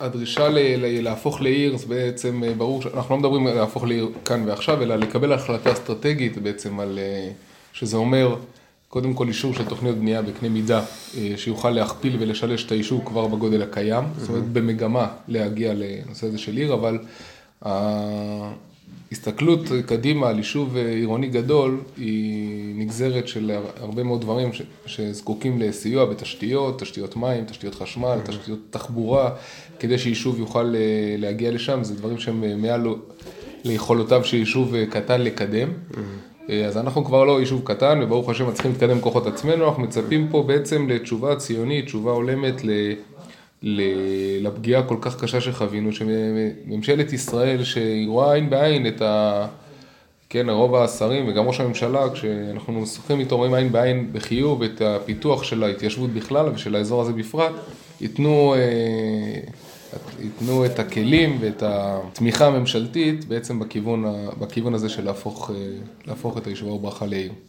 הדרישה להפוך לעיר, זה בעצם ברור שאנחנו לא מדברים על להפוך לעיר כאן ועכשיו, אלא לקבל החלטה אסטרטגית בעצם על, שזה אומר, קודם כל אישור של תוכניות בנייה בקנה מידה, שיוכל להכפיל ולשלש את היישוב כבר בגודל הקיים, זאת אומרת במגמה להגיע לנושא הזה של עיר, אבל ההסתכלות קדימה על יישוב עירוני גדול, היא נגזרת של הרבה מאוד דברים שזקוקים לסיוע בתשתיות, תשתיות מים, תשתיות חשמל, תשתיות תחבורה, כדי שיישוב יוכל להגיע לשם, זה דברים שהם מעל ליכולותיו של יישוב קטן לקדם. אז אנחנו כבר לא יישוב קטן, וברוך השם מצליחים להתקדם כוחות עצמנו, אנחנו מצפים פה בעצם לתשובה ציונית, תשובה הולמת לפגיעה כל כך קשה שחווינו, שממשלת ישראל שהיא רואה עין בעין את רוב השרים וגם ראש הממשלה, כשאנחנו משוחחים איתו רואים עין בעין בחיוב את הפיתוח של ההתיישבות בכלל ושל האזור הזה בפרט, ייתנו את הכלים ואת התמיכה הממשלתית בעצם בכיוון הזה של להפוך את היישוב הר ברכה לעיר.